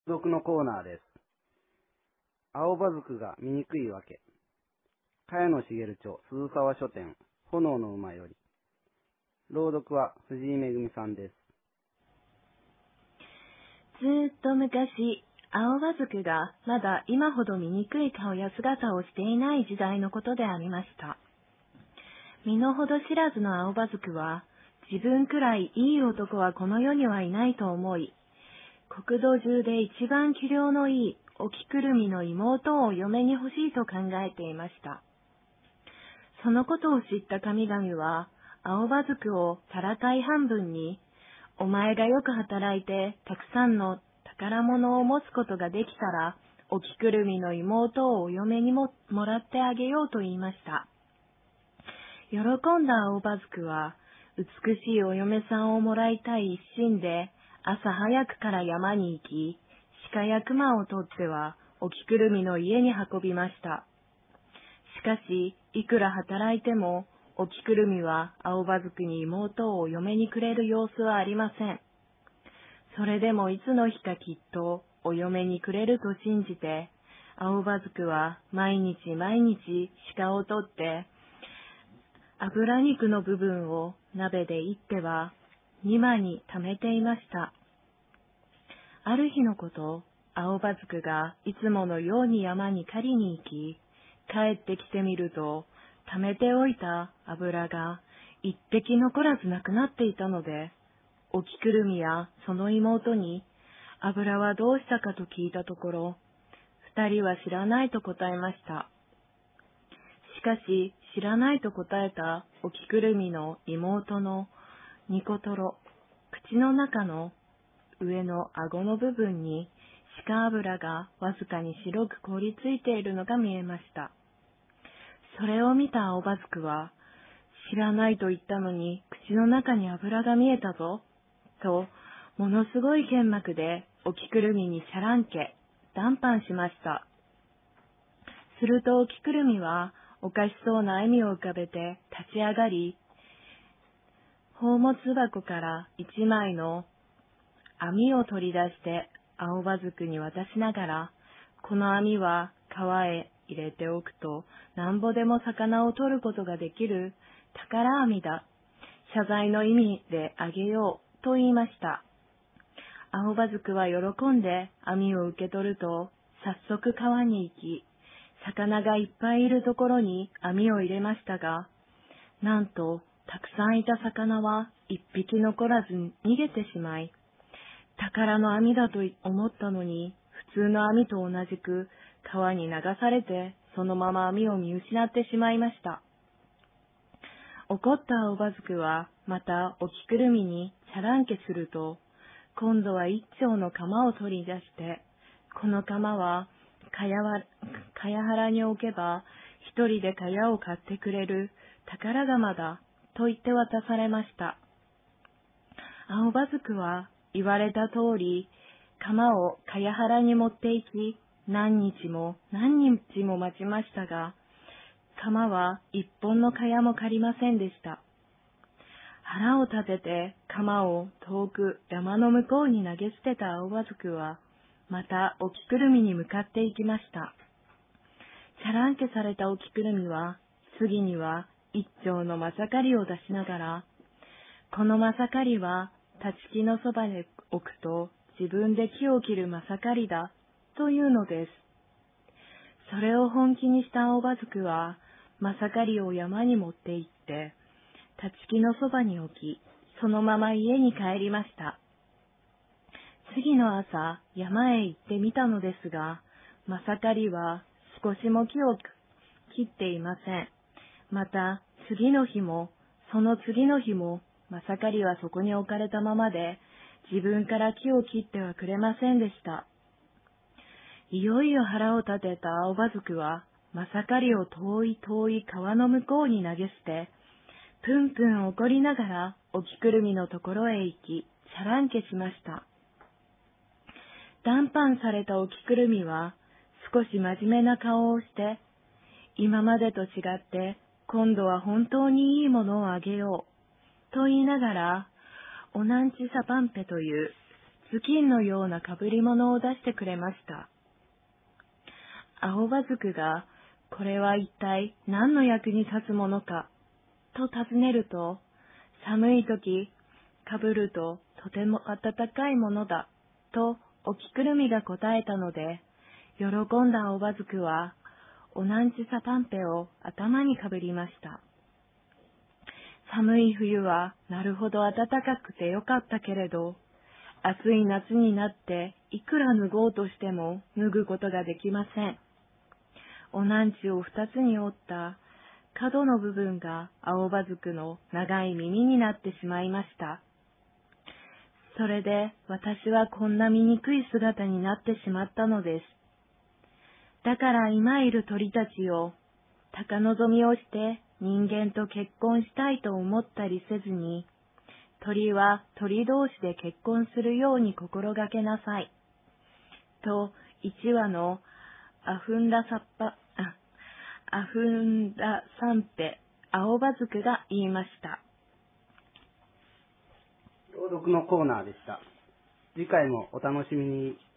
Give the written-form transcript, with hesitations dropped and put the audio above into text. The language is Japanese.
読のコーナーです。青葉塾が醜いわけ。茅野茂著、鈴沢書店、炎の馬より。朗読は藤井めぐみさんです。 ずーっと昔、青葉塾がまだ今ほど醜い顔や姿をしていない時代のことでありました。身の程知らずの青葉塾は、自分くらいいい男はこの世にはいないと思い、国土中で一番器量のいいおきくるみの妹を嫁に欲しいと考えていました。そのことを知った神々は、青葉塾をからかい半分に、お前がよく働いてたくさんの宝物を持つことができたら、おきくるみの妹をお嫁にもらってあげようと言いました。喜んだ青葉塾は、美しいお嫁さんをもらいたい一心で、朝早くから山に行き、鹿や熊を取っては、おきくるみの家に運びました。しかし、いくら働いても、おきくるみは青葉塾に妹をお嫁にくれる様子はありません。それでもいつの日かきっとお嫁にくれると信じて、青葉塾は毎日鹿を取って、脂肉の部分を鍋でいっては庭に溜めていました。ある日のこと、青葉塾がいつものように山に狩りに行き、帰ってきてみると、溜めておいた油が一滴残らずなくなっていたので、おきくるみやその妹に油はどうしたかと聞いたところ、二人は知らないと答えました。しかし、知らないと答えたおきくるみの妹のニコトロ、口の中の上の顎の部分に鹿油がわずかに白く凍りついているのが見えました。それを見た青葉塾は、知らないと言ったのに口の中に油が見えたぞ、と、ものすごい剣幕でおきくるみにシャランケ、談判しました。するとおきくるみは、おかしそうな笑みを浮かべて立ち上がり、宝物箱から一枚の網を取り出して青葉塾に渡しながら、この網は川へ入れておくとなんぼでも魚を取ることができる宝網だ。謝罪の意味であげようと言いました。青葉塾は喜んで網を受け取ると、早速川に行き、魚がいっぱいいるところに網を入れましたが、なんとたくさんいた魚は一匹残らず逃げてしまい、宝の網だと思ったのに、普通の網と同じく川に流されて、そのまま網を見失ってしまいました。怒った青葉塾は、またおきくるみにシャランケすると、今度は一丁の鎌を取り出して、この鎌は、かや原に置けば、一人でかやを買ってくれる宝釜だ、と言って渡されました。青葉塾は、言われた通り、鎌をかや原に持って行き、何日も待ちましたが、鎌は一本のかやも借りませんでした。腹を立てて鎌を遠く山の向こうに投げ捨てた青葉塾は、またおきくるみに向かって行きました。シャランケされたおきくるみは、次には一丁のまさかりを出しながら、このまさかりは立ち木のそばで置くと自分で木を切るまさかりだ、というのです。それを本気にした青葉塾は、まさかりを山に持って行って、立ち木のそばに置き、そのまま家に帰りました。次の朝、山へ行ってみたのですが、まさかりは少しも木を切っていません。また、次の日も、その次の日も、まさかりはそこに置かれたままで、自分から木を切ってはくれませんでした。いよいよ腹を立てた青葉塾は、まさかりを遠い川の向こうに投げ捨て、ぷんぷん怒りながらおきくるみのところへ行き、シャランケしました。談判されたおきくるみは、少し真面目な顔をして、今までと違って今度は本当にいいものをあげよう、と言いながら、おなんちさパンペという頭巾のような被り物を出してくれました。青葉族が、これは一体何の役に立つものか、と尋ねると、寒い時、被るととても暖かいものだ、とお着くるみが答えたので、喜んだ青葉族は、オナンチサパンペを頭にかぶりました。寒い冬はなるほど暖かくてよかったけれど、暑い夏になっていくら脱ごうとしても脱ぐことができません。おなんちを二つに折った角の部分が青葉族の長い耳になってしまいました。それで私はこんな醜い姿になってしまったのです。だから今いる鳥たちを高望みをして人間と結婚したいと思ったりせずに、鳥は鳥同士で結婚するように心がけなさい。と一羽のアフンダサンペ青葉族が言いました。 朗読のコーナーでした。次回もお楽しみに。